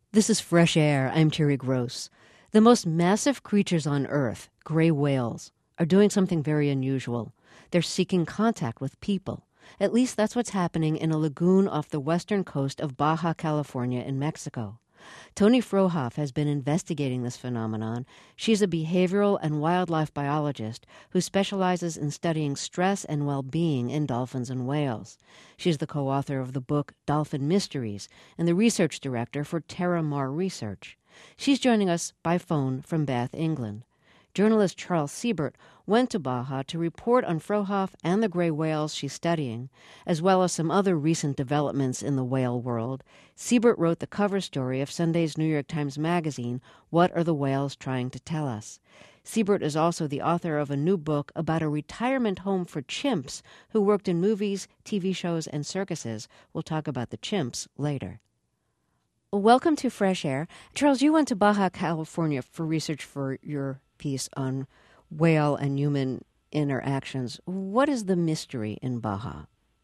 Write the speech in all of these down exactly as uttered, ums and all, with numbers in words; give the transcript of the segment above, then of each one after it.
This is Fresh Air. I'm Terry Gross. The most massive creatures on Earth, gray whales, are doing something very unusual. They're seeking contact with people. At least that's what's happening in a lagoon off the western coast of Baja California in Mexico. Toni Frohoff has been investigating this phenomenon. She's a behavioral and wildlife biologist who specializes in studying stress and well-being in dolphins and whales. She's the co-author of the book Dolphin Mysteries and the research director for TerraMar Research. She's joining us by phone from Bath, England. Journalist Charles Siebert went to Baja to report on Frohoff and the gray whales she's studying, as well as some other recent developments in the whale world. Siebert wrote the cover story of Sunday's New York Times Magazine, What Are the Whales Trying to Tell Us? Siebert is also the author of a new book about a retirement home for chimps who worked in movies, T V shows, and circuses. We'll talk about the chimps later. Welcome to Fresh Air. Charles, you went to Baja California for research for your piece on whale and human interactions. What is the mystery in Baja?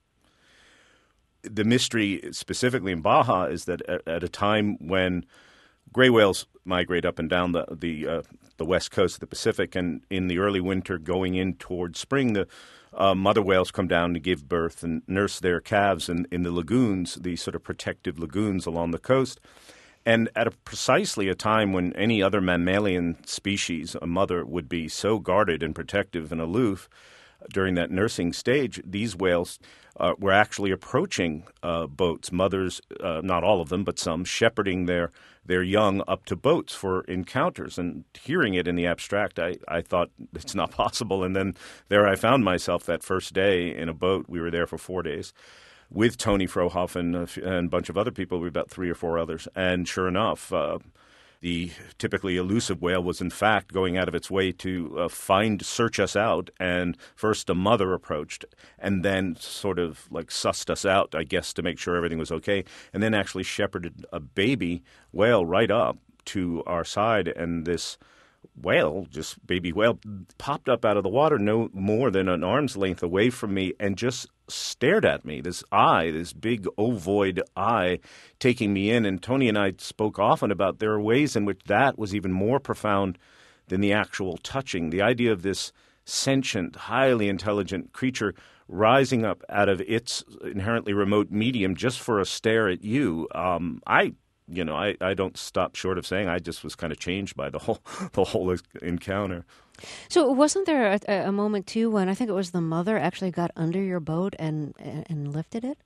The mystery specifically in Baja is that at a time when gray whales migrate up and down the the, uh, the west coast of the Pacific, and in the early winter going in towards spring, the uh, mother whales come down to give birth and nurse their calves in, in the lagoons, these sort of protective lagoons along the coast. And at a, precisely a time when any other mammalian species, a mother, would be so guarded and protective and aloof during that nursing stage, these whales uh, were actually approaching uh, boats, mothers, uh, not all of them, but some, shepherding their, their young up to boats for encounters. And hearing it in the abstract, I, I thought it's not possible. And then there I found myself that first day in a boat. We were there for four days. With Toni Frohoff and, uh, and a bunch of other people, we were about three or four others. And sure enough, uh, the typically elusive whale was in fact going out of its way to uh, find, search us out. And first a mother approached and then sort of like sussed us out, I guess, to make sure everything was okay. And then actually shepherded a baby whale right up to our side. And this whale, just baby whale, popped up out of the water no more than an arm's length away from me and just stared at me, this eye, this big ovoid eye taking me in. And Toni and I spoke often about there are ways in which that was even more profound than the actual touching. The idea of this sentient, highly intelligent creature rising up out of its inherently remote medium just for a stare at you. Um, I You know, I, I don't stop short of saying I just was kind of changed by the whole the whole encounter. So wasn't there a, a moment, too, when I think it was the mother actually got under your boat and and lifted it?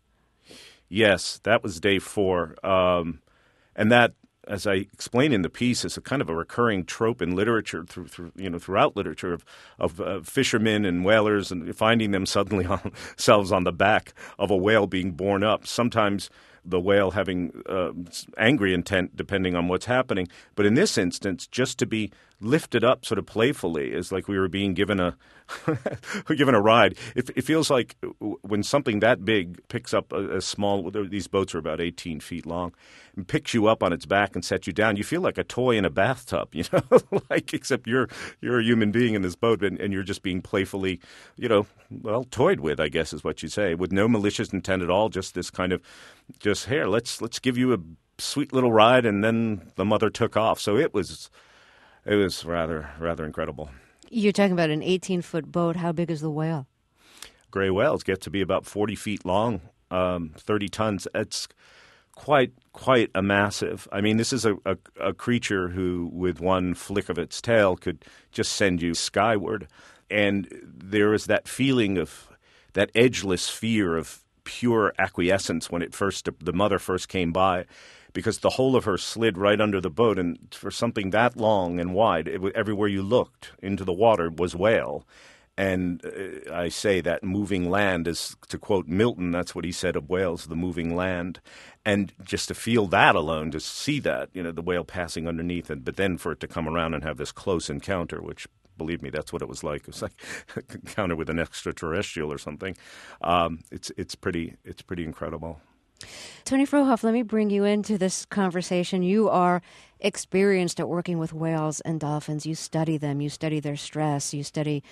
Yes, that was day four. Um, and that, as I explain in the piece, is a kind of a recurring trope in literature, through, through you know, throughout literature of, of uh, fishermen and whalers and finding them suddenly on, themselves on the back of a whale being borne up. Sometimes the whale having uh, angry intent, depending on what's happening. But in this instance, just to be lifted up sort of playfully is like we were being given a given a ride. It, it feels like when something that big picks up a, a small – these boats are about eighteen feet long – and picks you up on its back and sets you down, you feel like a toy in a bathtub, you know, like except you're you're a human being in this boat and, and you're just being playfully, you know, well, toyed with, I guess is what you say, with no malicious intent at all, just this kind of just, here, let's let's give you a sweet little ride, and then the mother took off. So it was it was rather rather incredible. You're talking about an eighteen-foot boat. How big is the whale? Gray whales get to be about forty feet long, um, thirty tons. It's quite quite a massive. I mean, this is a, a, a creature who, with one flick of its tail, could just send you skyward. And there is that feeling of that edgeless fear of pure acquiescence when it first the mother first came by, because the whole of her slid right under the boat, and for something that long and wide, it, everywhere you looked into the water was whale. And uh, I say that moving land is, to quote Milton, that's what he said of whales, the moving land. And just to feel that alone, to see that, you know, the whale passing underneath, and but then for it to come around and have this close encounter, which, believe me, that's what it was like. It was like an encounter with an extraterrestrial or something. Um, it's it's pretty it's pretty incredible. Toni Frohoff, let me bring you into this conversation. You are experienced at working with whales and dolphins. You study them. You study their stress. You study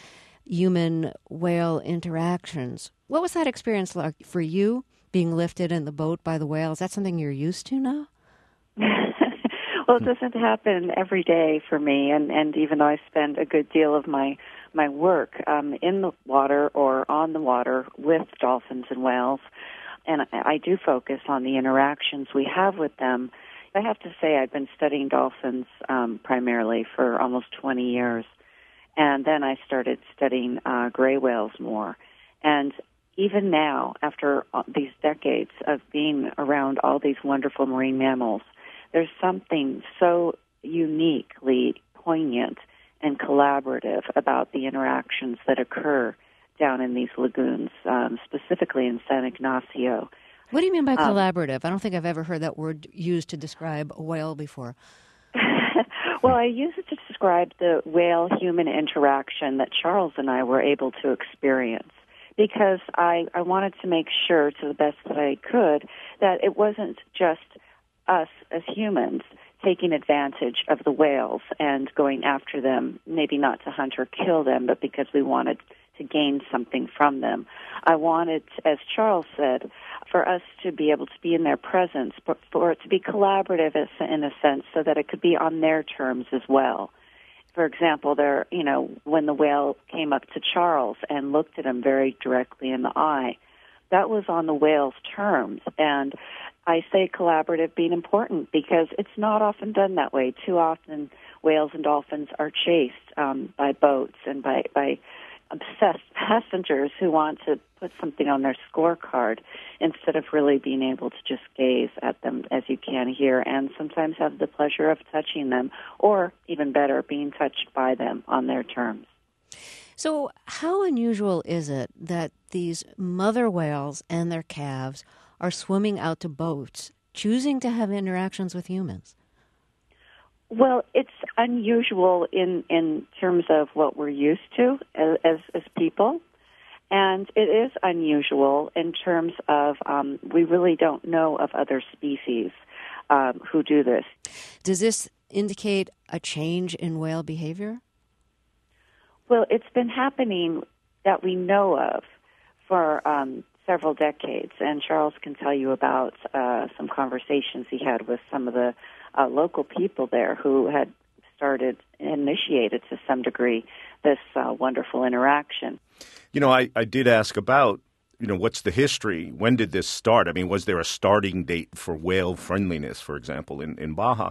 human-whale interactions. What was that experience like for you, being lifted in the boat by the whale? Is that something you're used to now? Well, it doesn't happen every day for me, and, and even though I spend a good deal of my my work um, in the water or on the water with dolphins and whales, and I, I do focus on the interactions we have with them. I have to say I've been studying dolphins um, primarily for almost twenty years, and then I started studying uh, gray whales more. And even now, after these decades of being around all these wonderful marine mammals, there's something so uniquely poignant and collaborative about the interactions that occur down in these lagoons, um, specifically in San Ignacio. What do you mean by Um, collaborative? I don't think I've ever heard that word used to describe a whale before. Well, I use it to describe the whale-human interaction that Charles and I were able to experience, because I, I wanted to make sure, to the best that I could, that it wasn't just us as humans taking advantage of the whales and going after them, maybe not to hunt or kill them, but because we wanted to gain something from them. I wanted, as Charles said, for us to be able to be in their presence, but for it to be collaborative in a sense so that it could be on their terms as well. For example, there, you know, when the whale came up to Charles and looked at him very directly in the eye, that was on the whale's terms. And I say collaborative being important because it's not often done that way. Too often, whales and dolphins are chased um, by boats and by, by obsessed passengers who want to put something on their scorecard instead of really being able to just gaze at them as you can here and sometimes have the pleasure of touching them, or even better, being touched by them on their terms. So how unusual is it that these mother whales and their calves are swimming out to boats, choosing to have interactions with humans? Well, it's unusual in, in terms of what we're used to as, as, as people, and it is unusual in terms of um, we really don't know of other species um, who do this. Does this indicate a change in whale behavior? Well, it's been happening that we know of for um, several decades, and Charles can tell you about uh, some conversations he had with some of the uh, local people there who had started, initiated to some degree, this uh, wonderful interaction. You know, I, I did ask about, you know, what's the history? When did this start? I mean, was there a starting date for whale friendliness, for example, in, in Baja?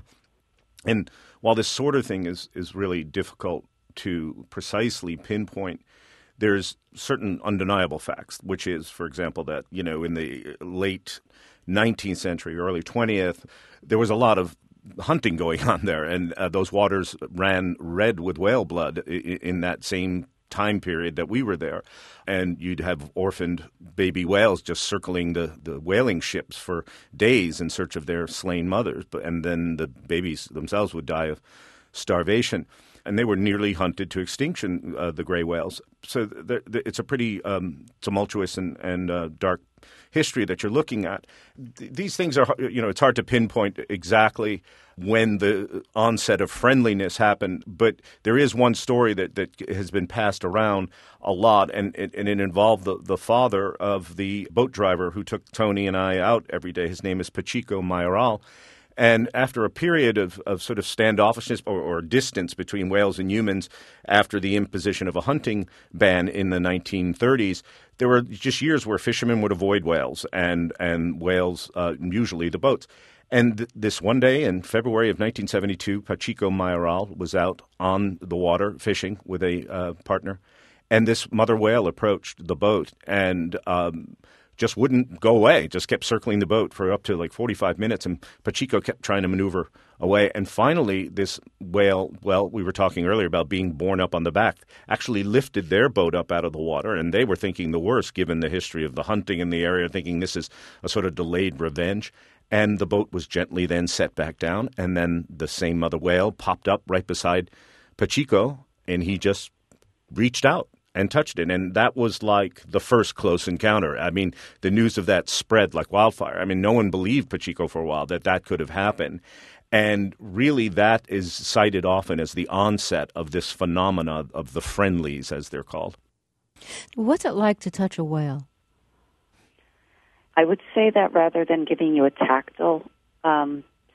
And while this sort of thing is, is really difficult to precisely pinpoint, there's certain undeniable facts, which is, for example, that, you know, in the late nineteenth century, early twentieth, there was a lot of hunting going on there, and uh, those waters ran red with whale blood in, in that same time period that we were there. And you'd have orphaned baby whales just circling the, the whaling ships for days in search of their slain mothers, but and then the babies themselves would die of starvation. And they were nearly hunted to extinction, uh, the gray whales. So th- th- it's a pretty um, tumultuous and, and uh, dark history that you're looking at. Th- these things are, you know, it's hard to pinpoint exactly when the onset of friendliness happened, but there is one story that, that has been passed around a lot, and it, and it involved the, the father of the boat driver who took Tony and I out every day. His name is Pachico Mayoral. And after a period of, of sort of standoffishness or, or distance between whales and humans after the imposition of a hunting ban in the nineteen thirties, there were just years where fishermen would avoid whales and, and whales, uh, usually the boats. And th- this one day in February of nineteen seventy-two, Pachico Mayoral was out on the water fishing with a uh, partner, and this mother whale approached the boat and um just wouldn't go away, just kept circling the boat for up to like forty-five minutes, and Pachico kept trying to maneuver away. And finally, this whale, well, we were talking earlier about being borne up on the back, actually lifted their boat up out of the water, and they were thinking the worst, given the history of the hunting in the area, thinking this is a sort of delayed revenge. And the boat was gently then set back down, and then the same mother whale popped up right beside Pachico, and he just reached out and touched it. And that was like the first close encounter. I mean, the news of that spread like wildfire. I mean, no one believed Pachico for a while that that could have happened. And really that is cited often as the onset of this phenomena of the friendlies, as they're called. What's it like to touch a whale? I would say that rather than giving you a tactile um,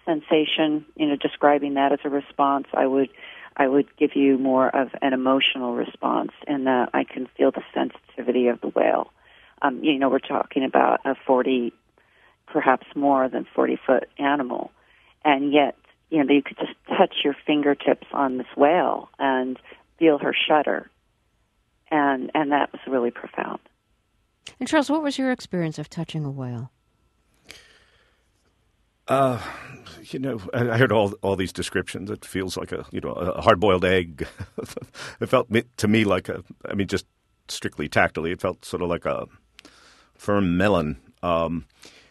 sensation, you know, describing that as a response, I would I would give you more of an emotional response in that I can feel the sensitivity of the whale. Um, you know, we're talking about a forty, perhaps more than forty-foot animal, and yet, you know, you could just touch your fingertips on this whale and feel her shudder, and and that was really profound. And Charles, what was your experience of touching a whale? Uh, you know, I heard all all these descriptions. It feels like a you know a hard-boiled egg. It felt to me like a. I mean, just strictly tactily, it felt sort of like a firm melon. Um,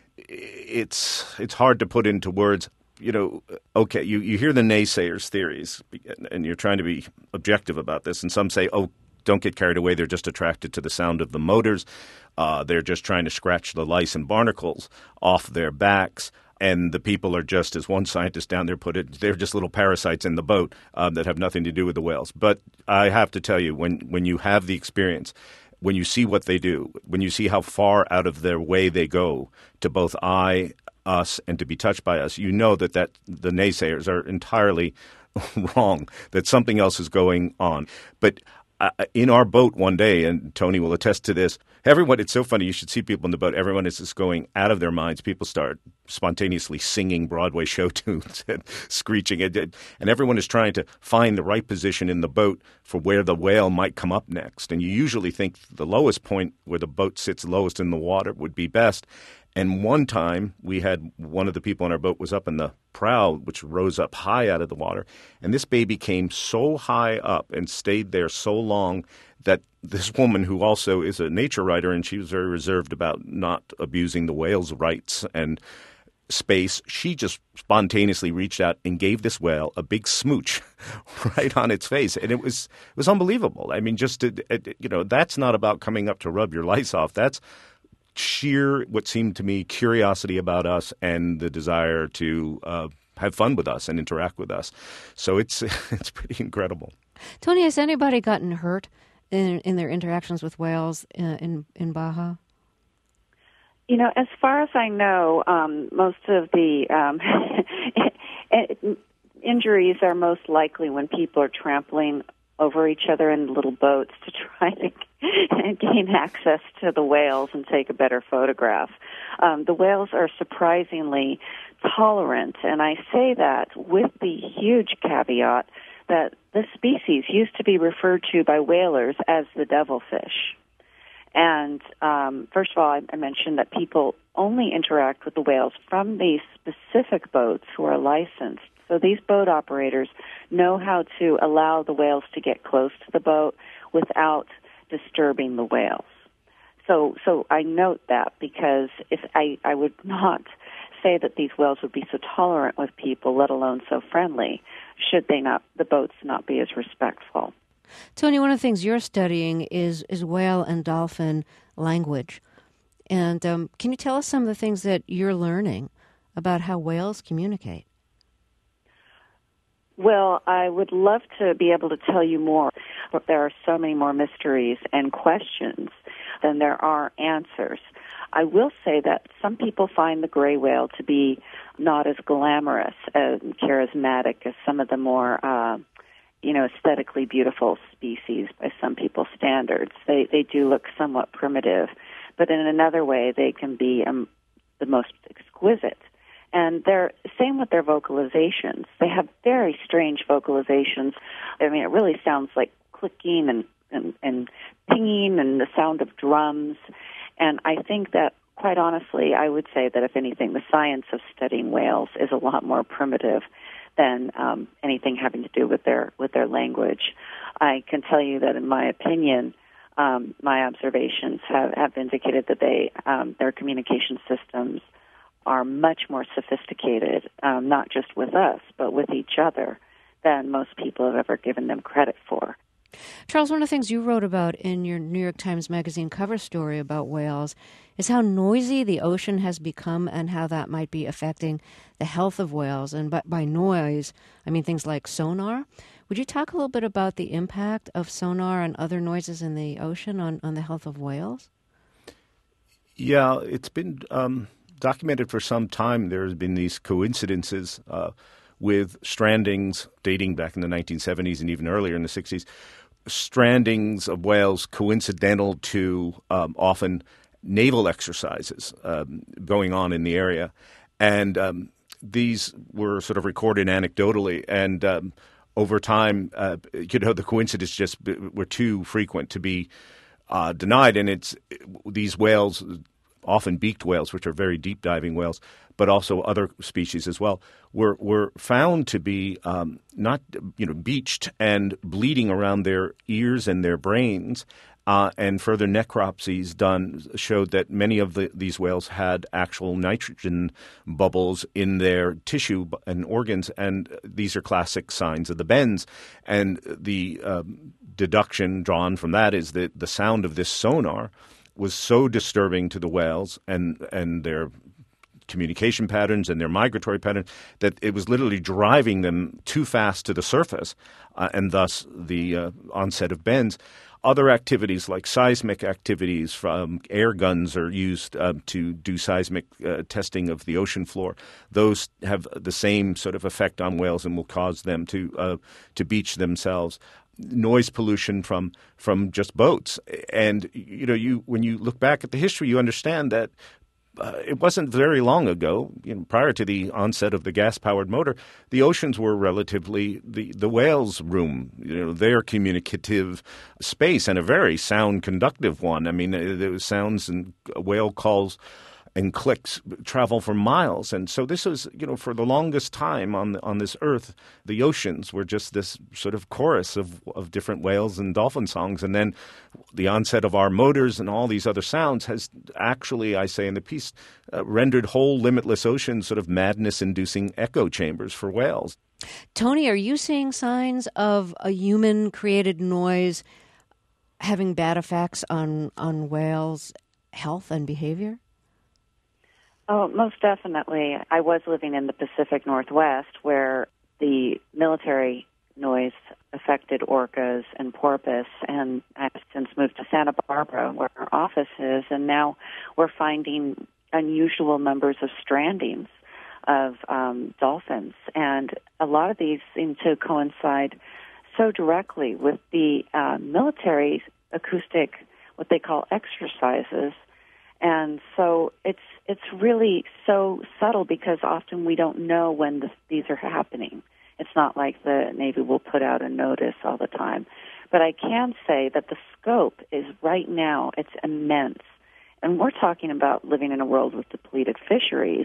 it's it's hard to put into words. You know, okay, you, you hear the naysayers' theories, and you're trying to be objective about this. And some say, oh, don't get carried away. They're just attracted to the sound of the motors. Uh, they're just trying to scratch the lice and barnacles off their backs. And the people are just, as one scientist down there put it, they're just little parasites in the boat um, that have nothing to do with the whales. But I have to tell you, when, when you have the experience, when you see what they do, when you see how far out of their way they go to both eye, us, and to be touched by us, you know that, that the naysayers are entirely wrong, that something else is going on. But uh, in our boat one day, and Tony will attest to this, everyone, it's so funny, you should see people in the boat, everyone is just going out of their minds. People start spontaneously singing Broadway show tunes and screeching, and everyone is trying to find the right position in the boat for where the whale might come up next. And you usually think the lowest point where the boat sits lowest in the water would be best. And one time we had one of the people on our boat was up in the prow, which rose up high out of the water. And this baby came so high up and stayed there so long that this woman, who also is a nature writer, and she was very reserved about not abusing the whale's rights and space, she just spontaneously reached out and gave this whale a big smooch right on its face. And it was it was unbelievable. I mean, just, to, you know, that's not about coming up to rub your lice off. That's sheer, what seemed to me, curiosity about us and the desire to uh, have fun with us and interact with us. So it's it's pretty incredible. Tony, has anybody gotten hurt in in their interactions with whales in in, in Baja? You know, as far as I know, um, most of the um, injuries are most likely when people are trampling over each other in little boats to try to gain access to the whales and take a better photograph. Um, the whales are surprisingly tolerant, and I say that with the huge caveat that this species used to be referred to by whalers as the devilfish. And um, first of all, I, I mentioned that people only interact with the whales from these specific boats who are licensed. So these boat operators know how to allow the whales to get close to the boat without disturbing the whales. So so I note that because if I, I would not say that these whales would be so tolerant with people, let alone so friendly, should they not, the boats not be as respectful. Tony, one of the things you're studying is, is whale and dolphin language. And um, can you tell us some of the things that you're learning about how whales communicate? Well, I would love to be able to tell you more, but there are so many more mysteries and questions than there are answers. I will say that some people find the gray whale to be not as glamorous and charismatic as some of the more, uh, you know, aesthetically beautiful species by some people's standards. They they do look somewhat primitive, but in another way, they can be um, the most exquisite. And they're same with their vocalizations. They have very strange vocalizations. I mean, it really sounds like clicking and, and, and pinging and the sound of drums. And I think that, quite honestly, I would say that, if anything, the science of studying whales is a lot more primitive than um, anything having to do with their with their language. I can tell you that, in my opinion, um, my observations have, have indicated that they um, their communication systems are much more sophisticated, um, not just with us, but with each other, than most people have ever given them credit for. Charles, one of the things you wrote about in your New York Times Magazine cover story about whales is how noisy the ocean has become and how that might be affecting the health of whales. And by, by noise, I mean things like sonar. Would you talk a little bit about the impact of sonar and other noises in the ocean on, on the health of whales? Yeah, it's been um, documented for some time. There has been these coincidences uh, with strandings dating back in the nineteen seventies and even earlier in the sixties, strandings of whales coincidental to um, often naval exercises um, going on in the area. And um, these were sort of recorded anecdotally. And um, over time, uh, you know, the coincidences just were too frequent to be uh, denied. And it's these whales, often beaked whales, which are very deep diving whales, but also other species as well, were were found to be um, not you know beached and bleeding around their ears and their brains. Uh, and further necropsies done showed that many of the, these whales had actual nitrogen bubbles in their tissue and organs, and these are classic signs of the bends. And the um, deduction drawn from that is that the sound of this sonar was so disturbing to the whales and and their communication patterns and their migratory patterns that it was literally driving them too fast to the surface, uh, and thus the uh, onset of bends. Other activities like seismic activities from air guns are used uh, to do seismic uh, testing of the ocean floor. Those have the same sort of effect on whales and will cause them to uh, to beach themselves. Noise pollution from from just boats, and you know, you when you look back at the history, you understand that uh, it wasn't very long ago, you know, prior to the onset of the gas-powered motor, the oceans were relatively the the whales' room, you know, their communicative space, and a very sound, conductive one. I mean, there was sounds and whale calls and clicks travel for miles. And so this was, you know, for the longest time on on this earth, the oceans were just this sort of chorus of, of different whales and dolphin songs. And then the onset of our motors and all these other sounds has actually, I say in the piece, uh, rendered whole limitless oceans sort of madness-inducing echo chambers for whales. Tony, are you seeing signs of a human-created noise having bad effects on, on whales' health and behavior? Oh, most definitely. I was living in the Pacific Northwest where the military noise affected orcas and porpoise, and I've since moved to Santa Barbara where our office is, and now we're finding unusual numbers of strandings of um, dolphins. And a lot of these seem to coincide so directly with the uh, military acoustic, what they call exercises. And so it's it's really so subtle because often we don't know when the, these are happening. It's not like the Navy will put out a notice all the time. But I can say that the scope is right now, it's immense. And we're talking about living in a world with depleted fisheries.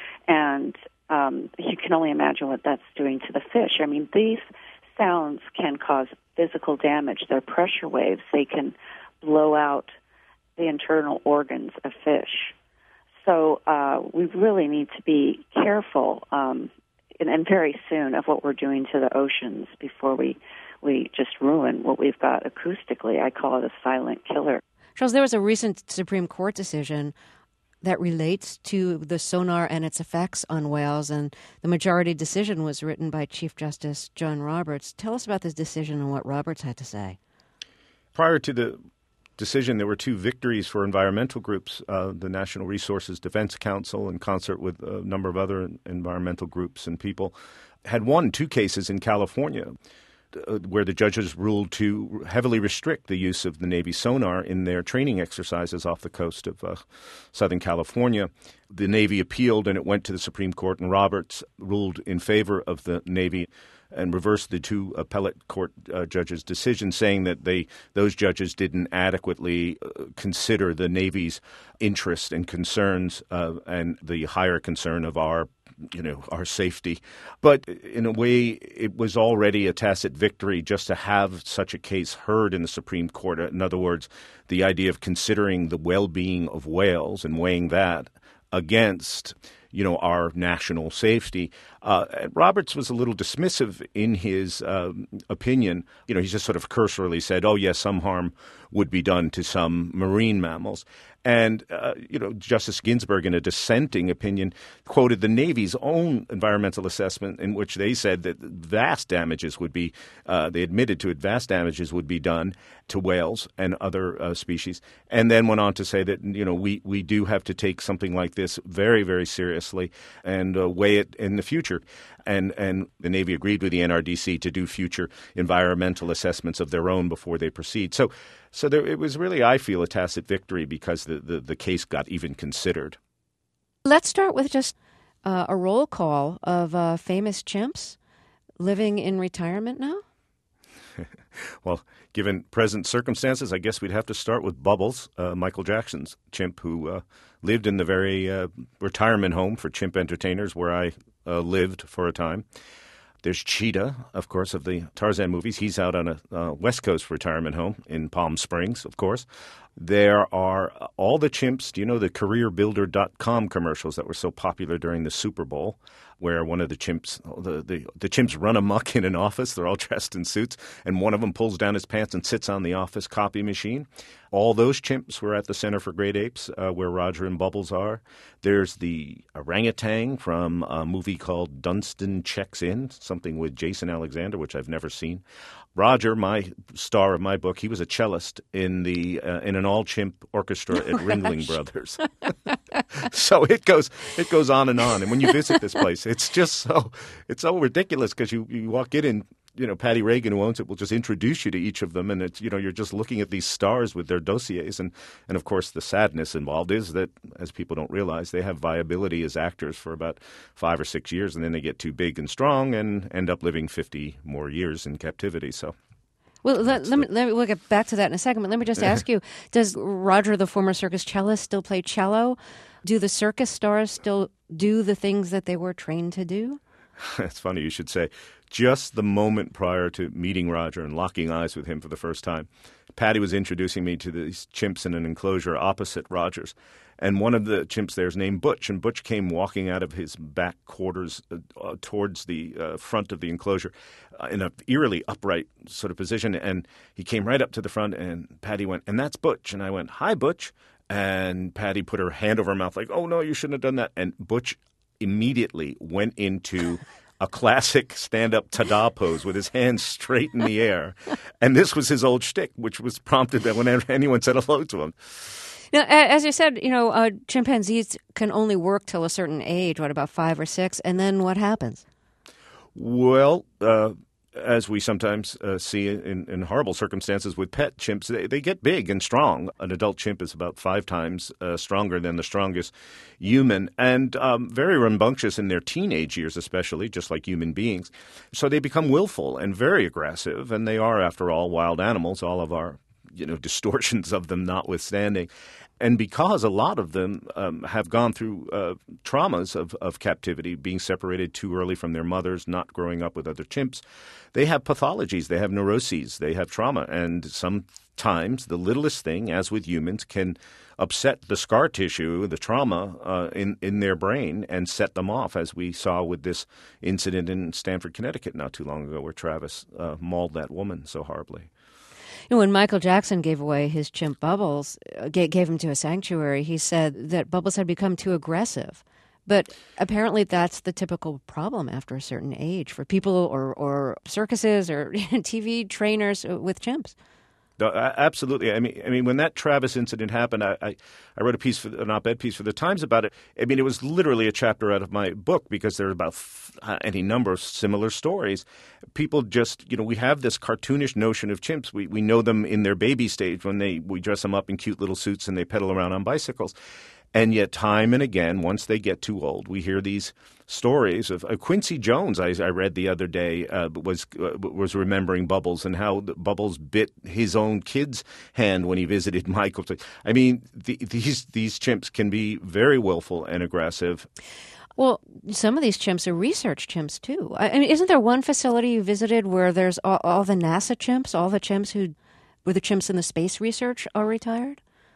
And um, you can only imagine what that's doing to the fish. I mean, these sounds can cause physical damage. They're pressure waves. They can blow out the internal organs of fish. So uh, we really need to be careful, um, and, and very soon, of what we're doing to the oceans before we, we just ruin what we've got acoustically. I call it a silent killer. Charles, there was a recent Supreme Court decision that relates to the sonar and its effects on whales, and the majority decision was written by Chief Justice John Roberts. Tell us about this decision and what Roberts had to say. Prior to the decision, there were two victories for environmental groups. Uh, the National Resources Defense Council, in concert with a number of other environmental groups and people, had won two cases in California uh, where the judges ruled to heavily restrict the use of the Navy sonar in their training exercises off the coast of uh, Southern California. The Navy appealed, and it went to the Supreme Court, and Roberts ruled in favor of the Navy and reversed the two appellate court uh, judges' decisions, saying that they those judges didn't adequately uh, consider the Navy's interest and concerns uh, and the higher concern of our, you know, our safety. But in a way, it was already a tacit victory just to have such a case heard in the Supreme Court. In other words, the idea of considering the well-being of whales and weighing that against, you know, our national safety. Uh, Roberts was a little dismissive in his uh, opinion. You know, he just sort of cursorily said, oh, yes, some harm would be done to some marine mammals. And, uh, you know, Justice Ginsburg, in a dissenting opinion, quoted the Navy's own environmental assessment in which they said that vast damages would be, uh, they admitted to it, vast damages would be done to whales and other uh, species, and then went on to say that, you know, we, we do have to take something like this very, very seriously and uh, weigh it in the future. And, and the Navy agreed with the N R D C to do future environmental assessments of their own before they proceed. So so there, it was really, I feel, a tacit victory because the, the, the case got even considered. Let's start with just uh, a roll call of uh, famous chimps living in retirement now. Well, given present circumstances, I guess we'd have to start with Bubbles, uh, Michael Jackson's chimp, who uh, lived in the very uh, retirement home for chimp entertainers where I uh, lived for a time. There's Cheetah, of course, of the Tarzan movies. He's out on a uh, West Coast retirement home in Palm Springs, of course. There are all the chimps. Do you know the career builder dot com commercials that were so popular during the Super Bowl, where one of the chimps, the, the, the chimps run amok in an office. They're all dressed in suits, and one of them pulls down his pants and sits on the office copy machine. All those chimps were at the Center for Great Apes, uh, where Roger and Bubbles are. There's the orangutan from a movie called Dunstan Checks In, something with Jason Alexander, which I've never seen. Roger, my star of my book, he was a cellist in the uh, in an all-chimp orchestra at Ringling Brothers. So it goes it goes on and on. And when you visit this place, it's just so it's so ridiculous because you, you walk in and, you know, Patty Reagan, who owns it, will just introduce you to each of them. And it's, you know, you're just looking at these stars with their dossiers. And, and of course, the sadness involved is that, as people don't realize, they have viability as actors for about five or six years. And then they get too big and strong and end up living fifty more years in captivity. So. Well, let, let, me, let me we'll get back to that in a second, but let me just ask you, does Roger, the former circus cellist, still play cello? Do the circus stars still do the things that they were trained to do? It's funny you should say. Just the moment prior to meeting Roger and locking eyes with him for the first time, Patty was introducing me to these chimps in an enclosure opposite Roger's. And one of the chimps there is named Butch, and Butch came walking out of his back quarters uh, uh, towards the uh, front of the enclosure uh, in an eerily upright sort of position. And he came right up to the front, and Patty went, "And that's Butch." And I went, "Hi, Butch." And Patty put her hand over her mouth like, "Oh, no, you shouldn't have done that." And Butch immediately went into a classic stand-up ta-da pose with his hands straight in the air. And this was his old shtick, which was prompted that whenever anyone said hello to him. Now, as you said, you know, uh, chimpanzees can only work till a certain age, what, about five or six, and then what happens? Well, uh, as we sometimes uh, see in, in horrible circumstances with pet chimps, they, they get big and strong. An adult chimp is about five times uh, stronger than the strongest human, and um, very rambunctious in their teenage years especially, just like human beings. So they become willful and very aggressive, and they are, after all, wild animals, all of our, you know, distortions of them notwithstanding. And because a lot of them um, have gone through uh, traumas of, of captivity, being separated too early from their mothers, not growing up with other chimps, they have pathologies, they have neuroses, they have trauma. And sometimes the littlest thing, as with humans, can upset the scar tissue, the trauma uh, in, in their brain and set them off, as we saw with this incident in Stamford, Connecticut not too long ago where Travis uh, mauled that woman so horribly. You know, when Michael Jackson gave away his chimp Bubbles, uh, gave, gave him to a sanctuary, he said that Bubbles had become too aggressive. But apparently that's the typical problem after a certain age for people or, or circuses or T V trainers with chimps. Uh, absolutely. I mean, I mean, when that Travis incident happened, I, I, I wrote a piece, for, an op-ed piece for the Times about it. I mean, it was literally a chapter out of my book because there are about f- any number of similar stories. People just, you know, we have this cartoonish notion of chimps. We we know them in their baby stage when they we dress them up in cute little suits and they pedal around on bicycles. And yet time and again, once they get too old, we hear these stories of uh, Quincy Jones, I, I read the other day, uh, was uh, was remembering Bubbles and how the Bubbles bit his own kid's hand when he visited Michael. I mean, the, these these chimps can be very willful and aggressive. Well, some of these chimps are research chimps, too. I mean, isn't there one facility you visited where there's all, all the NASA chimps, all the chimps who were the chimps in the space research are retired?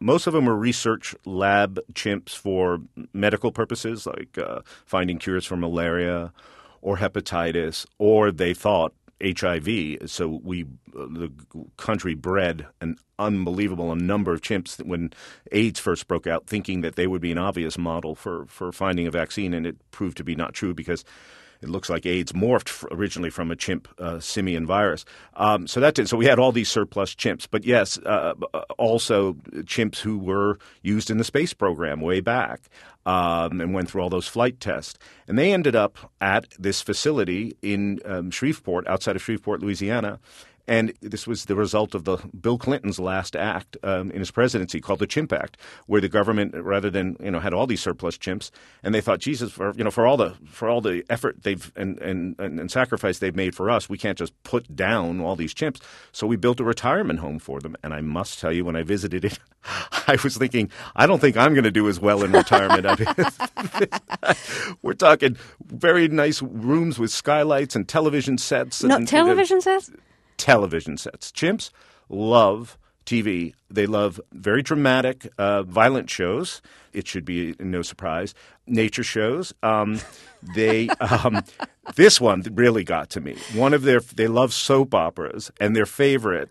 most of them were research lab chimps for medical purposes, like uh, finding cures for malaria or hepatitis, or they thought H I V. So we, uh, the country bred an unbelievable number of chimps that when AIDS first broke out, thinking that they would be an obvious model for, for finding a vaccine, and it proved to be not true because it looks like AIDS morphed originally from a chimp uh, simian virus. Um, so that did. So we had all these surplus chimps. But yes, uh, also chimps who were used in the space program way back um, and went through all those flight tests. And they ended up at this facility in um, Shreveport, outside of Shreveport, Louisiana. And this was the result of the Bill Clinton's last act um, in his presidency called the Chimp Act, where the government, rather than you know, had all these surplus chimps, and they thought, Jesus, for you know, for all the for all the effort they've and, and, and sacrifice they've made for us, we can't just put down all these chimps. So we built a retirement home for them. And I must tell you, when I visited it, I was thinking, I don't think I'm going to do as well in retirement. I mean, we're talking very nice rooms with skylights and television sets. No, and, television and, sets? Television sets. Chimps love T V. They love very dramatic, uh, violent shows. It should be no surprise. Nature shows. Um, they um, this one really got to me. One of their they love soap operas, and their favorite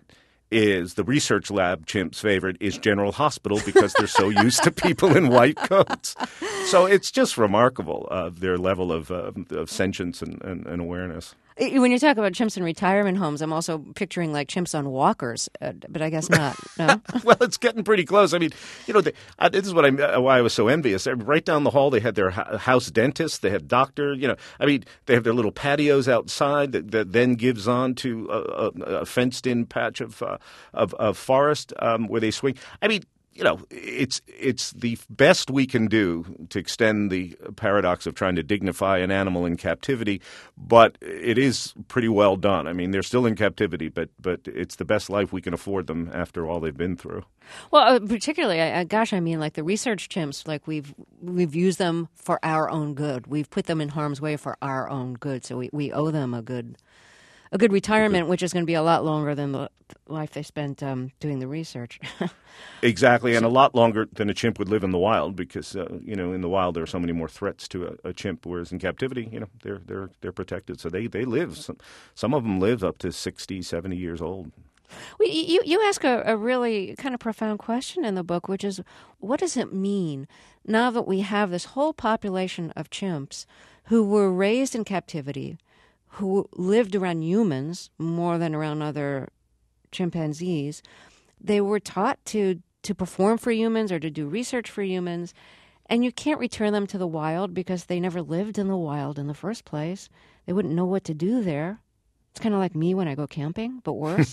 is the research lab chimp's favorite is General Hospital because they're so used to people in white coats. So it's just remarkable uh, their level of, uh, of sentience and, and, and awareness. When you talk about chimps in retirement homes, I'm also picturing like chimps on walkers, uh, but I guess not. No. Well, it's getting pretty close. I mean, you know, the, uh, this is what I uh, why I was so envious. Right down the hall, they had their ha- house dentist, they have doctor. You know, I mean, they have their little patios outside that, that then gives on to a, a, a fenced-in patch of uh, of, of forest um, where they swing. I mean. You know, it's it's the best we can do to extend the paradox of trying to dignify an animal in captivity, but it is pretty well done. I mean, they're still in captivity, but but it's the best life we can afford them after all they've been through. Well, uh, particularly, I, I, gosh, I mean, like the research chimps, like we've we've used them for our own good. We've put them in harm's way for our own good, so we, we owe them a good a good retirement, which is going to be a lot longer than the life they spent um, doing the research. Exactly, and a lot longer than a chimp would live in the wild because, uh, you know, in the wild there are so many more threats to a, a chimp, whereas in captivity, you know, they're they're they're protected. So they, they live. Some, some of them live up to sixty, seventy years old. Well, you, you ask a, a really kind of profound question in the book, which is, what does it mean now that we have this whole population of chimps who were raised in captivity, who lived around humans more than around other chimpanzees? They were taught to, to perform for humans or to do research for humans, and you can't return them to the wild because they never lived in the wild in the first place. They wouldn't know what to do there. It's kind of like me when I go camping, but worse.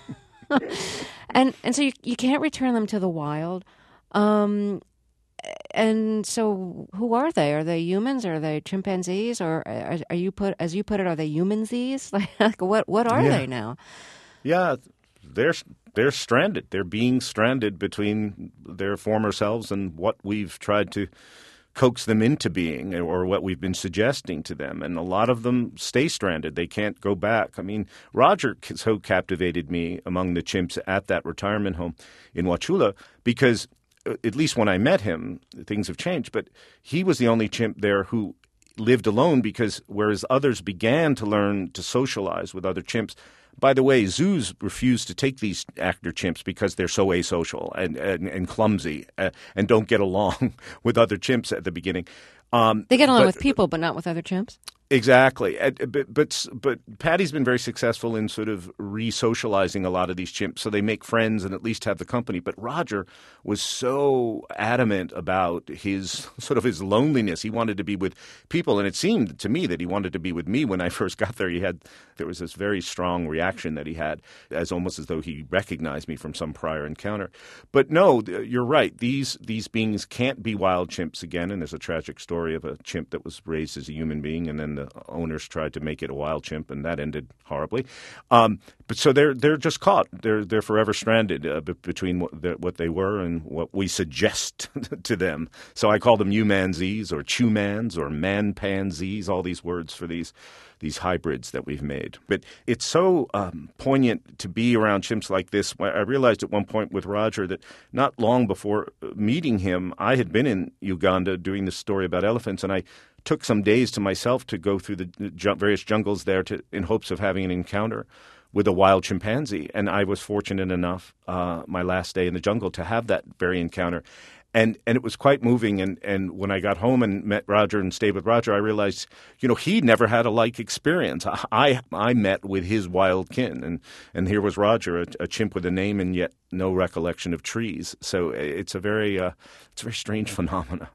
and and so you you can't return them to the wild. Um, and so who are they? Are they humans? Are they chimpanzees? Or are, are you put as you put it? Are they humansies? Like what what are yeah. they now? Yeah, they're they're stranded. They're being stranded between their former selves and what we've tried to coax them into being, or what we've been suggesting to them. And a lot of them stay stranded. They can't go back. I mean, Roger so captivated me among the chimps at that retirement home in Wauchula because, at least when I met him, things have changed. But he was the only chimp there who lived alone because whereas others began to learn to socialize with other chimps. By the way, zoos refuse to take these actor chimps because they're so asocial and, and, and clumsy uh, and don't get along with other chimps at the beginning. Um, they get along but, with people, but not with other chimps? Exactly. But, but but Patty's been very successful in sort of re-socializing a lot of these chimps so they make friends and at least have the company. But Roger was so adamant about his sort of his loneliness. He wanted to be with people, and it seemed to me that he wanted to be with me when I first got there. He had there was this very strong reaction that he had, as almost as though he recognized me from some prior encounter. But no, you're right. These these beings can't be wild chimps again, and there's a tragic story of a chimp that was raised as a human being and then the owners tried to make it a wild chimp, and that ended horribly. Um, but so they're they're just caught. They're they're forever stranded uh, b- between what, what they were and what we suggest to them. So I call them humanzees or chumans or manpanzees. All these words for these these hybrids that we've made. But it's so um, poignant to be around chimps like this. I realized at one point with Roger that not long before meeting him, I had been in Uganda doing this story about elephants, and I took some days to myself to go through the various jungles there to, in hopes of having an encounter with a wild chimpanzee. And I was fortunate enough, uh, my last day in the jungle, to have that very encounter. And and it was quite moving. And, and when I got home and met Roger and stayed with Roger, I realized, you know, he never had a like experience. I I met with his wild kin. And, and here was Roger, a, a chimp with a name and yet no recollection of trees. So it's a very, uh, it's a very strange phenomena.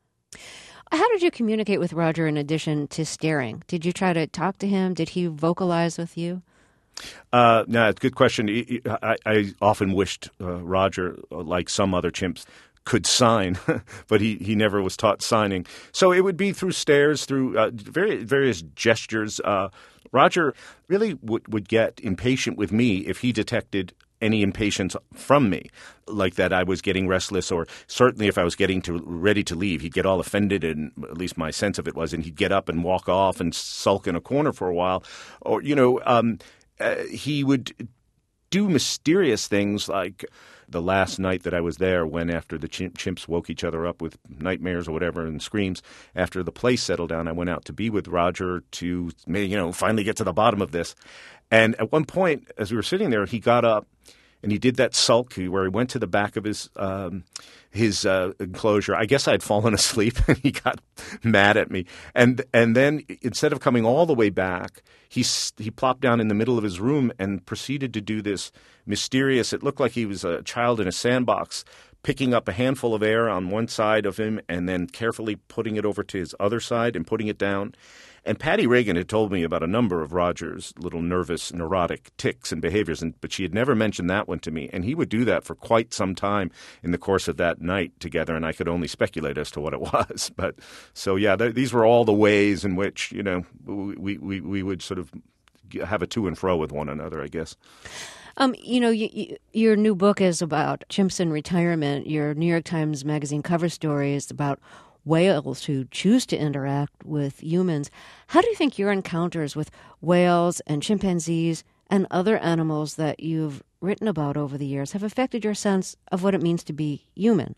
How did you communicate with Roger in addition to staring? Did you try to talk to him? Did he vocalize with you? Uh, no, it's a good question. I, I often wished uh, Roger, like some other chimps, could sign, but he, he never was taught signing. So it would be through stares, through uh, very, various gestures. Uh, Roger really would, would get impatient with me if he detected any impatience from me, like that I was getting restless, or certainly if I was getting to ready to leave, he'd get all offended, and at least my sense of it was, and he'd get up and walk off and sulk in a corner for a while. Or, you know, um, uh, he would do mysterious things like the last night that I was there, when after the chimp, chimps woke each other up with nightmares or whatever and screams, after the place settled down, I went out to be with Roger to, you know, finally get to the bottom of this. And at one point, as we were sitting there, he got up and he did that sulk where he went to the back of his um, his uh, enclosure. I guess I'd fallen asleep, and he got mad at me. And and then instead of coming all the way back, he he plopped down in the middle of his room and proceeded to do this mysterious. It looked like he was a child in a sandbox, picking up a handful of air on one side of him and then carefully putting it over to his other side and putting it down. And Patty Reagan had told me about a number of Roger's little nervous, neurotic tics and behaviors, and, but she had never mentioned that one to me. And he would do that for quite some time in the course of that night together, and I could only speculate as to what it was. But so, yeah, th- these were all the ways in which, you know, we, we, we would sort of have a to and fro with one another, I guess. Um, you know, you, you, your new book is about chimps in retirement. Your New York Times Magazine cover story is about whales who choose to interact with humans. How do you think your encounters with whales and chimpanzees and other animals that you've written about over the years have affected your sense of what it means to be human?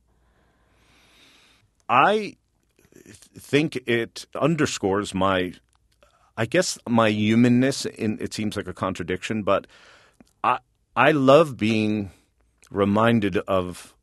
I think it underscores my, I guess, my humanness. In, it seems like a contradiction, but I I love being reminded of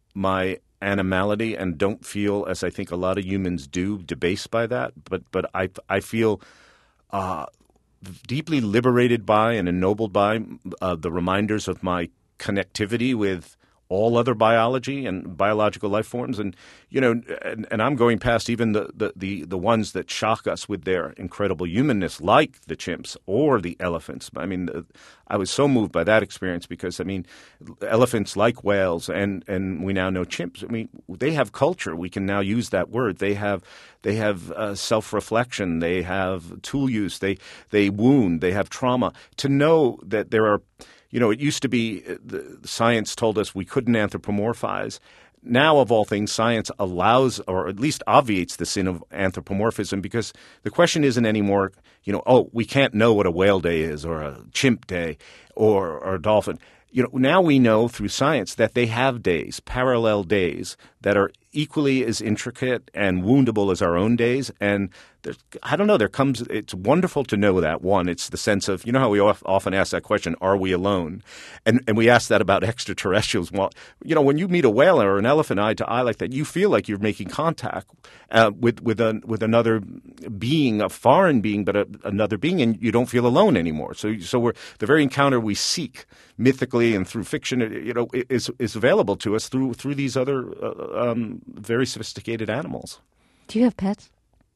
my animality and don't feel, as I think a lot of humans do, debased by that. But but I I feel uh, deeply liberated by and ennobled by uh, the reminders of my connectivity with all other biology and biological life forms. And, you know, and, and I'm going past even the, the, the, the ones that shock us with their incredible humanness, like the chimps or the elephants. I mean, I was so moved by that experience because, I mean, elephants, like whales, and, and we now know chimps, I mean, they have culture. We can now use that word. They have they have uh, self-reflection. They have tool use. They, they wound. They have trauma. To know that there are You know, it used to be the science told us we couldn't anthropomorphize. Now, of all things, science allows, or at least obviates, the sin of anthropomorphism, because the question isn't anymore, you know, oh, we can't know what a whale day is or a chimp day or, or a dolphin. You know, now we know through science that they have days, parallel days, that are equally as intricate and woundable as our own days. And I don't know, there comes, it's wonderful to know that. One, it's the sense of, you know how we often ask that question, are we alone? And and we ask that about extraterrestrials. Well, you know, when you meet a whale or an elephant eye to eye like that, you feel like you're making contact uh, with with, a, with another being, a foreign being, but a, another being, and you don't feel alone anymore. So so we're, the very encounter we seek mythically and through fiction, you know, is is available to us through through these other uh, um, very sophisticated animals. Do you have pets?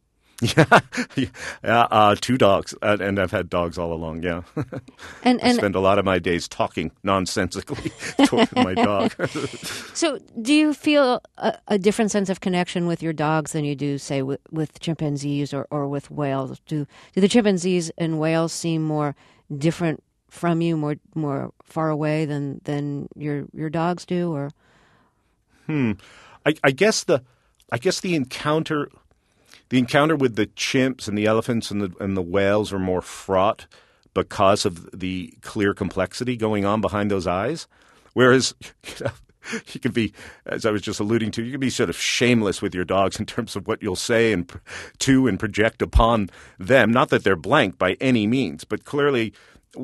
Yeah, yeah uh, two dogs, uh, and I've had dogs all along. Yeah, and, and I spend a lot of my days talking nonsensically to my dog. So, do you feel a, a different sense of connection with your dogs than you do, say, with, with chimpanzees or, or with whales? Do do the chimpanzees and whales seem more different from you, more more far away than than your your dogs do? Or hmm, I, I guess the I guess the encounter. the encounter with the chimps and the elephants and the and the whales are more fraught because of the clear complexity going on behind those eyes. Whereas, you know, you can be, as I was just alluding to, you can be sort of shameless with your dogs in terms of what you'll say and to and project upon them. Not that they're blank by any means, but clearly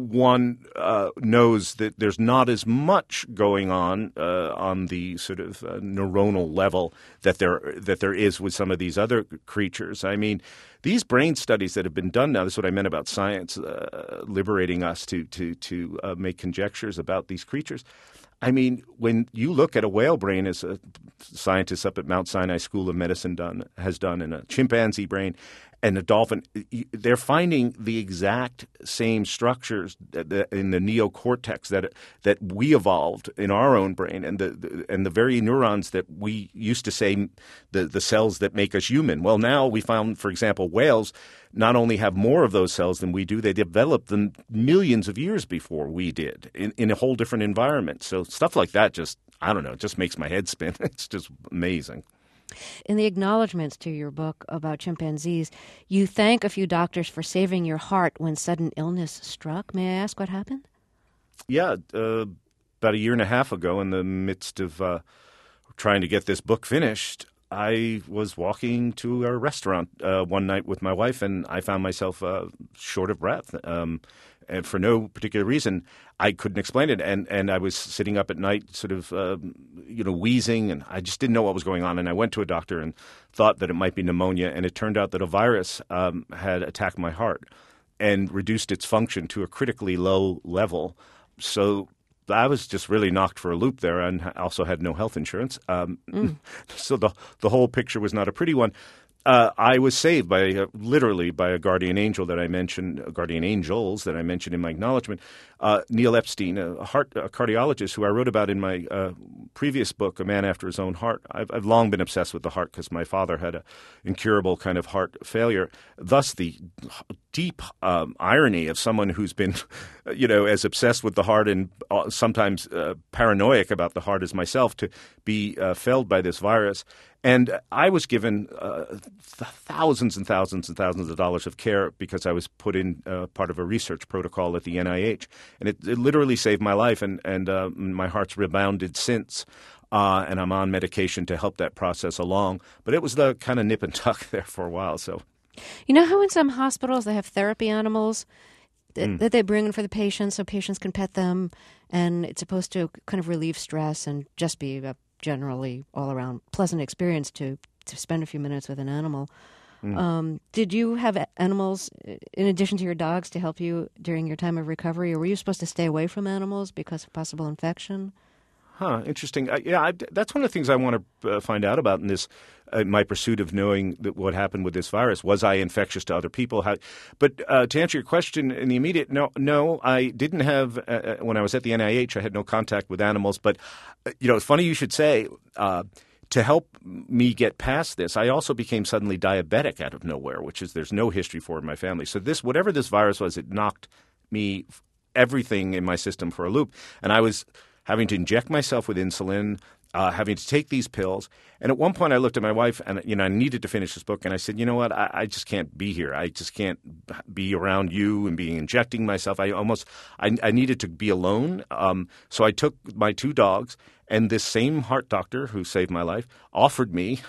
one uh, knows that there's not as much going on uh, on the sort of uh, neuronal level that there that there is with some of these other creatures. I mean, these brain studies that have been done now, this is what I meant about science uh, liberating us to to to uh, make conjectures about these creatures. I mean, when you look at a whale brain, as a scientist up at Mount Sinai School of Medicine done has done, and a chimpanzee brain and a dolphin, they're finding the exact same structures in the neocortex that that we evolved in our own brain, and the and the very neurons that we used to say the the cells that make us human. Well, now we found, for example, whales not only have more of those cells than we do, they developed them millions of years before we did in, in a whole different environment. So stuff like that just, I don't know, it just makes my head spin. It's just amazing. In the acknowledgments to your book about chimpanzees, you thank a few doctors for saving your heart when sudden illness struck. May I ask what happened? Yeah, uh, about a year and a half ago, in the midst of uh, trying to get this book finished, I was walking to a restaurant uh, one night with my wife, and I found myself uh, short of breath. Um, and for no particular reason, I couldn't explain it. And, and I was sitting up at night sort of, uh, you know, wheezing, and I just didn't know what was going on. And I went to a doctor and thought that it might be pneumonia, and it turned out that a virus um, had attacked my heart and reduced its function to a critically low level. So I was just really knocked for a loop there, and also had no health insurance. Um, mm. So the the whole picture was not a pretty one. Uh, I was saved by uh, literally by a guardian angel that I mentioned, uh, guardian angels that I mentioned in my acknowledgement. Uh, Neil Epstein, a heart a cardiologist who I wrote about in my uh, previous book, A Man After His Own Heart. I've, I've long been obsessed with the heart because my father had an incurable kind of heart failure. Thus, the deep um, irony of someone who's been, you know, as obsessed with the heart and uh, sometimes uh, paranoid about the heart as myself to be uh, felled by this virus. And I was given uh, th- thousands and thousands and thousands of dollars of care because I was put in uh, part of a research protocol at the N I H. And it, it literally saved my life, and, and uh, my heart's rebounded since. Uh, and I'm on medication to help that process along. But it was the kind of nip and tuck there for a while. So, you know how in some hospitals they have therapy animals th- mm. that they bring in for the patients so patients can pet them, and it's supposed to kind of relieve stress and just be a generally all-around pleasant experience to, to spend a few minutes with an animal. Mm. Um, did you have animals, in addition to your dogs, to help you during your time of recovery, or were you supposed to stay away from animals because of possible infection? Huh, interesting. I, yeah, I, that's one of the things I want to uh, find out about in this, uh, my pursuit of knowing that what happened with this virus. Was I infectious to other people? How, but uh, to answer your question in the immediate, no, no, I didn't have, uh, when I was at the N I H, I had no contact with animals. But, uh, you know, it's funny you should say, uh, to help me get past this, I also became suddenly diabetic out of nowhere, which is there's no history for in my family. So this, whatever this virus was, it knocked me, everything in my system for a loop. And I was having to inject myself with insulin, uh, having to take these pills. And at one point I looked at my wife and, you know, I needed to finish this book. And I said, you know what, I, I just can't be here. I just can't be around you and being injecting myself. I almost, I, I needed to be alone. Um, so I took my two dogs, and this same heart doctor who saved my life offered me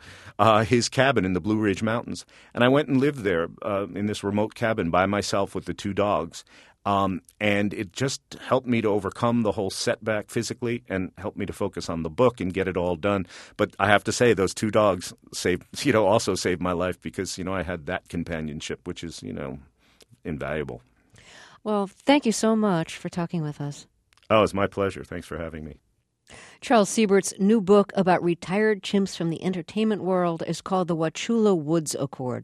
uh, his cabin in the Blue Ridge Mountains. And I went and lived there uh, in this remote cabin by myself with the two dogs. Um, and it just helped me to overcome the whole setback physically and helped me to focus on the book and get it all done. But I have to say, those two dogs saved, you know, also saved my life because, you know, I had that companionship, which is, you know, invaluable. Well, thank you so much for talking with us. Oh, it's my pleasure. Thanks for having me. Charles Siebert's new book about retired chimps from the entertainment world is called The Wauchula Woods Accord.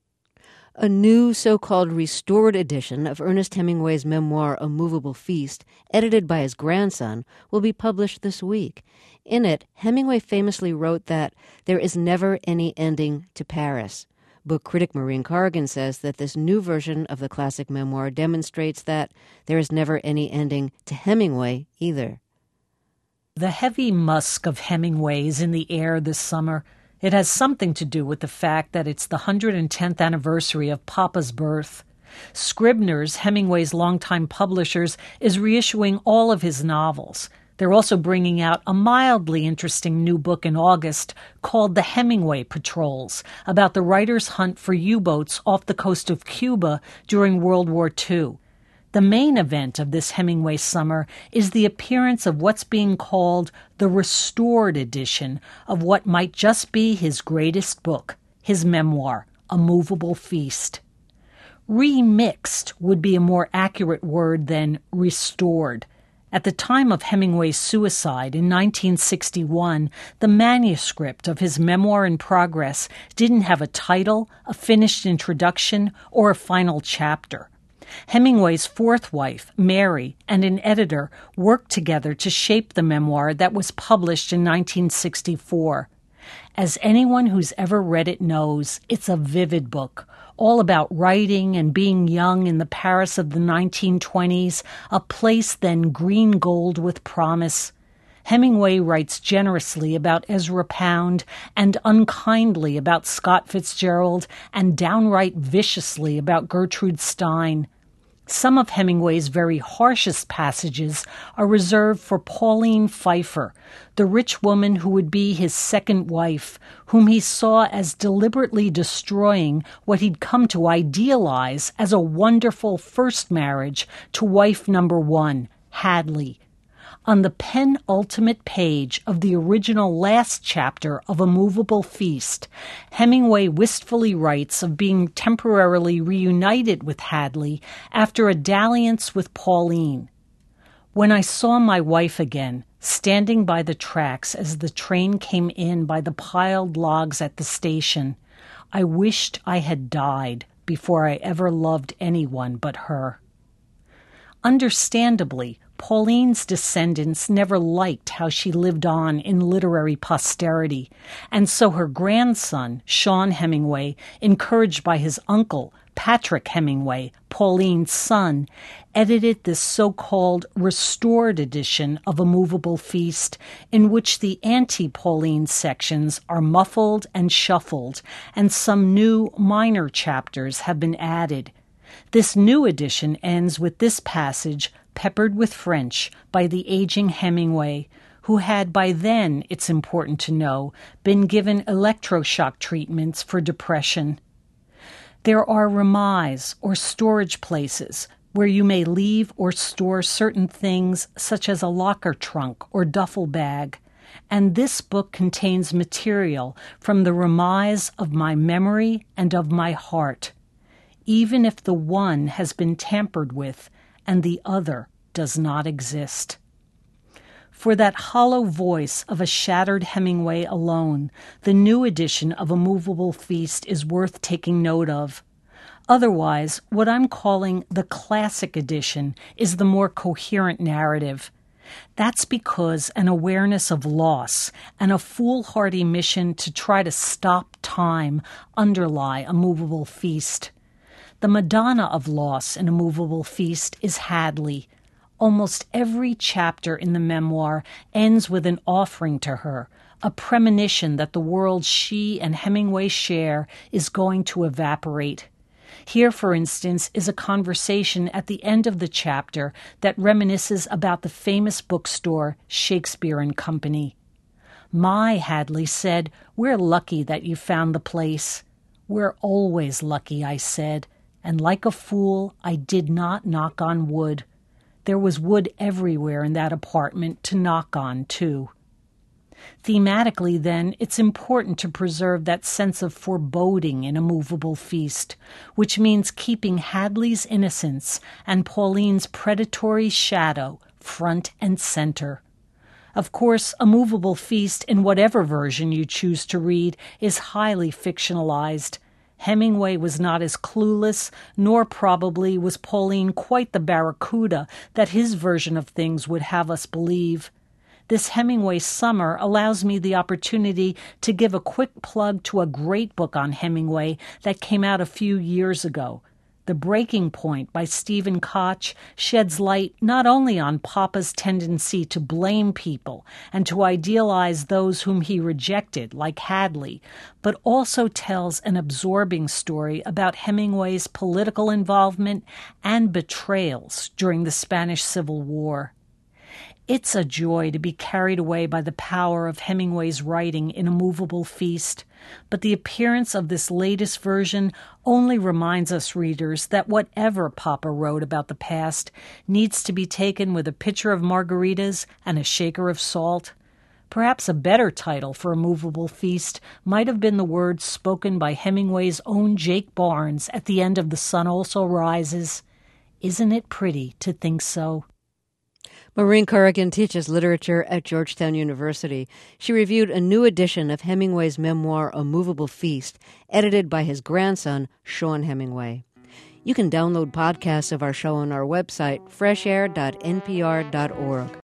A new so-called restored edition of Ernest Hemingway's memoir, A Movable Feast, edited by his grandson, will be published this week. In it, Hemingway famously wrote that there is never any ending to Paris. Book critic Maureen Corrigan says that this new version of the classic memoir demonstrates that there is never any ending to Hemingway either. The heavy musk of Hemingway is in the air this summer, It has something to do with the fact that it's the one hundred tenth anniversary of Papa's birth. Scribner's, Hemingway's longtime publishers, is reissuing all of his novels. They're also bringing out a mildly interesting new book in August called The Hemingway Patrols, about the writer's hunt for U-boats off the coast of Cuba during World War Two. The main event of this Hemingway summer is the appearance of what's being called the restored edition of what might just be his greatest book, his memoir, A Movable Feast. Remixed would be a more accurate word than restored. At the time of Hemingway's suicide in nineteen sixty-one, the manuscript of his memoir in progress didn't have a title, a finished introduction, or a final chapter. Hemingway's fourth wife, Mary, and an editor worked together to shape the memoir that was published in nineteen sixty-four. As anyone who's ever read it knows, it's a vivid book, all about writing and being young in the Paris of the nineteen twenties, a place then green gold with promise. Hemingway writes generously about Ezra Pound and unkindly about Scott Fitzgerald and downright viciously about Gertrude Stein. Some of Hemingway's very harshest passages are reserved for Pauline Pfeiffer, the rich woman who would be his second wife, whom he saw as deliberately destroying what he'd come to idealize as a wonderful first marriage to wife number one, Hadley. On the penultimate page of the original last chapter of A Movable Feast, Hemingway wistfully writes of being temporarily reunited with Hadley after a dalliance with Pauline. When I saw my wife again, standing by the tracks as the train came in by the piled logs at the station, I wished I had died before I ever loved anyone but her. Understandably, Pauline's descendants never liked how she lived on in literary posterity, and so her grandson, Sean Hemingway, encouraged by his uncle, Patrick Hemingway, Pauline's son, edited this so-called restored edition of A Movable Feast, in which the anti-Pauline sections are muffled and shuffled, and some new minor chapters have been added. This new edition ends with this passage, peppered with French, by the aging Hemingway, who had by then, it's important to know, been given electroshock treatments for depression. There are remises, or storage places, where you may leave or store certain things such as a locker trunk or duffel bag, and this book contains material from the remise of my memory and of my heart, even if the one has been tampered with and the other does not exist. For that hollow voice of a shattered Hemingway alone, the new edition of A Movable Feast is worth taking note of. Otherwise, what I'm calling the classic edition is the more coherent narrative. That's because an awareness of loss and a foolhardy mission to try to stop time underlie A Movable Feast. The Madonna of loss in A Movable Feast is Hadley. Almost every chapter in the memoir ends with an offering to her, a premonition that the world she and Hemingway share is going to evaporate. Here, for instance, is a conversation at the end of the chapter that reminisces about the famous bookstore Shakespeare and Company. My, Hadley said, we're lucky that you found the place. We're always lucky, I said, and like a fool, I did not knock on wood. There was wood everywhere in that apartment to knock on, too. Thematically, then, it's important to preserve that sense of foreboding in A Movable Feast, which means keeping Hadley's innocence and Pauline's predatory shadow front and center. Of course, A Movable Feast, in whatever version you choose to read, is highly fictionalized. Hemingway was not as clueless, nor probably was Pauline quite the barracuda that his version of things would have us believe. This Hemingway summer allows me the opportunity to give a quick plug to a great book on Hemingway that came out a few years ago, The Breaking Point by Stephen Koch sheds light not only on Papa's tendency to blame people and to idealize those whom he rejected, like Hadley, but also tells an absorbing story about Hemingway's political involvement and betrayals during the Spanish Civil War. It's a joy to be carried away by the power of Hemingway's writing in A Movable Feast, but the appearance of this latest version only reminds us readers that whatever Papa wrote about the past needs to be taken with a pitcher of margaritas and a shaker of salt. Perhaps a better title for A Movable Feast might have been the words spoken by Hemingway's own Jake Barnes at the end of The Sun Also Rises. Isn't it pretty to think so? Maureen Corrigan teaches literature at Georgetown University. She reviewed a new edition of Hemingway's memoir, A Movable Feast, edited by his grandson, Sean Hemingway. You can download podcasts of our show on our website, fresh air dot n p r dot org.